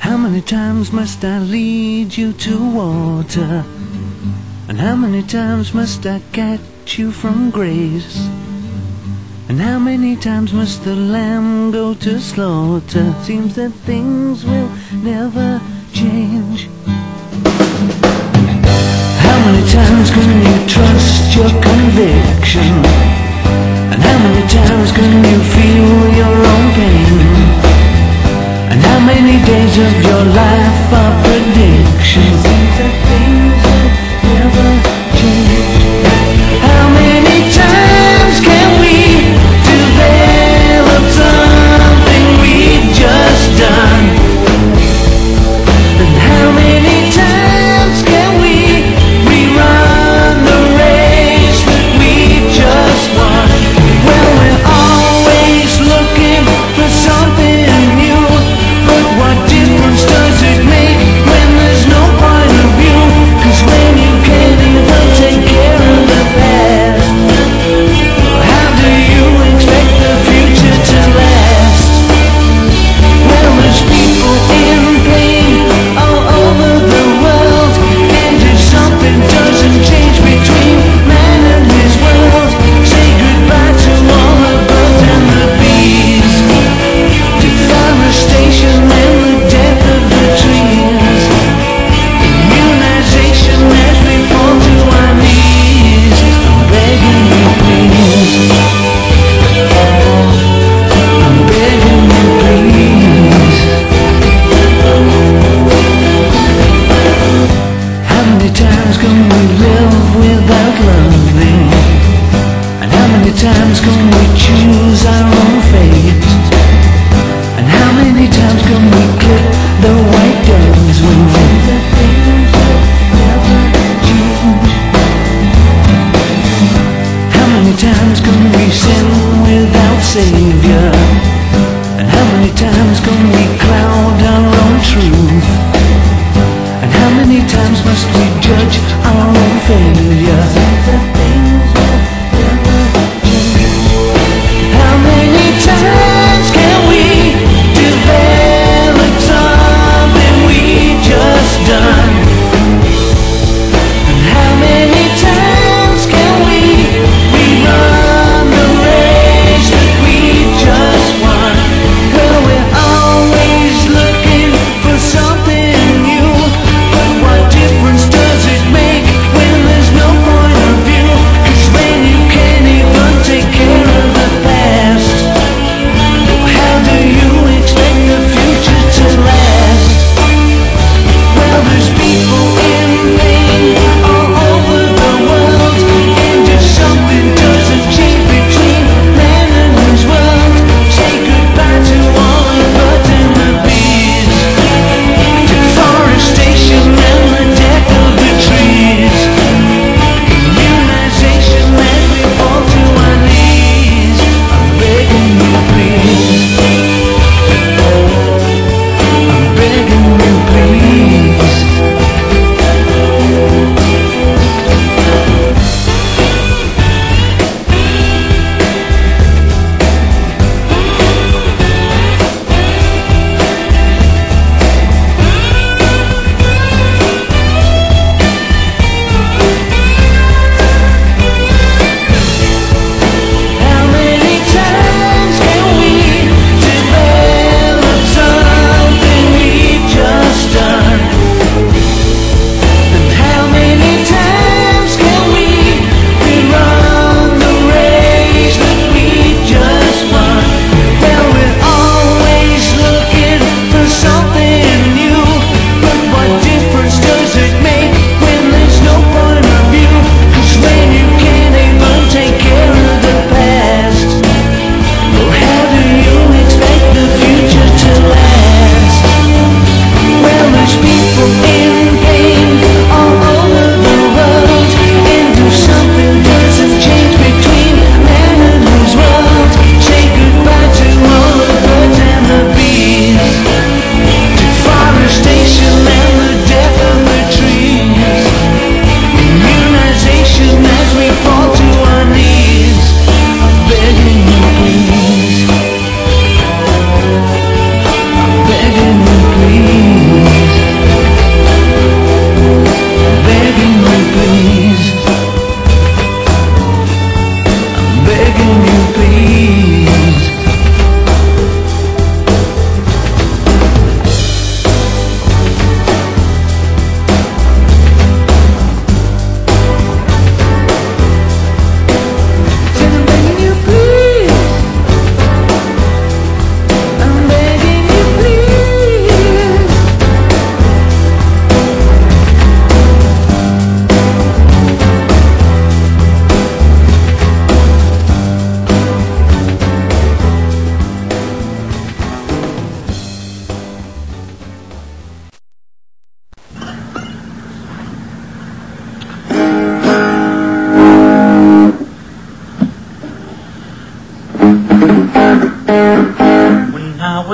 How many times must I lead you to water? And how many times must I catch you from grace? And how many times must the lamb go to slaughter? Seems that things will never change. How many times can you trust your conviction? And how many times can you feel your own pain? And how many days of your life are predictions? Seems that things will never change. How many times can we develop something we've just done? And how many times can we rerun the race that we've just won? Well, we're always looking for something new, but what difference does it make when there's no point of view? 'Cause when you can't even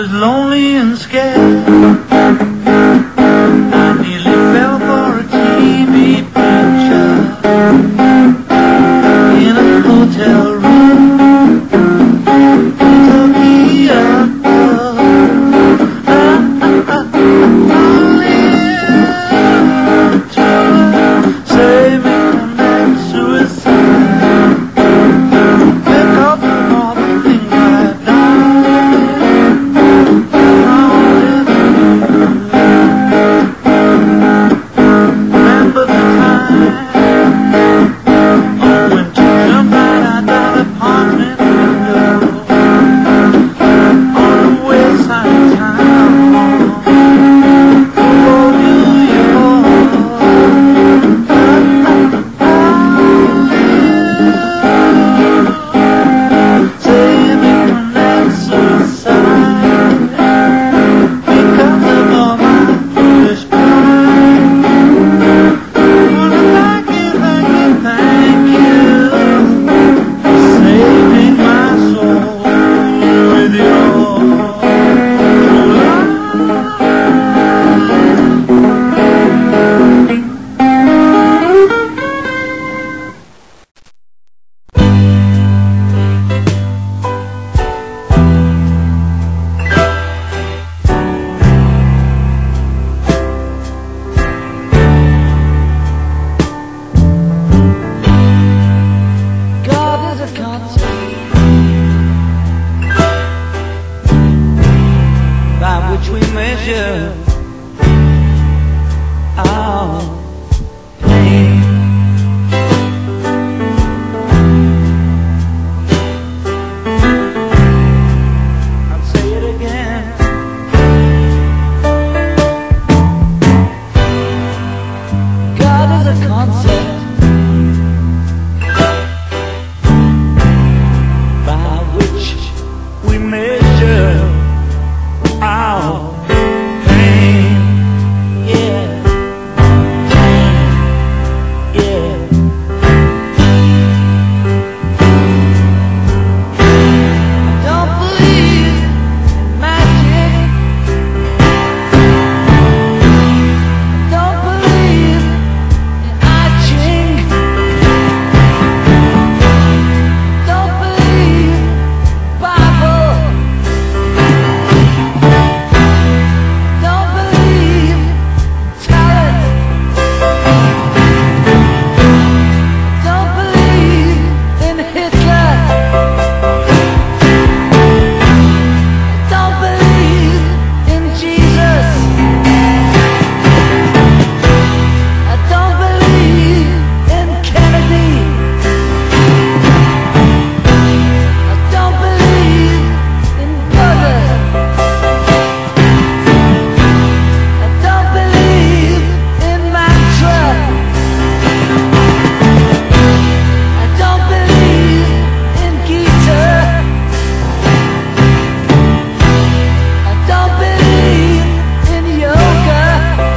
was lonely and scared. I nearly fell for a TV picture in a hotel room. Took me up, save me from that suicide. Pick up from all the things I've done. Remember the time when to jump right out that apartment window on the west side of town. Oh, New York. Save me from that suicide because of all my foolish pride. Wanna thank you for saving my soul with your light. God is a concept by which we measure our pain. I'll say it again. God is a concept by which we measure our pain. Yeah, yeah. I don't believe in magic. I don't believe in I Ching. Don't believe Bible. Don't believe talent. Don't believe in Hitler. Don't believe in Jesus. I don't believe in Kennedy. I don't believe in Buddha. I don't believe in mantra. I don't believe in Gita. I don't believe in yoga.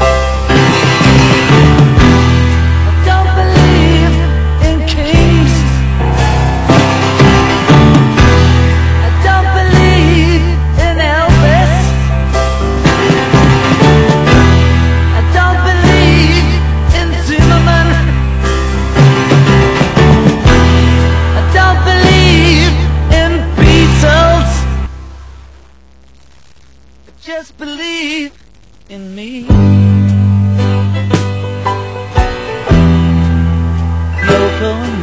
I don't believe in kings. I don't believe in Elvis. I don't believe in Zimmerman. I don't believe in Beatles. I just believe in me. Yoko and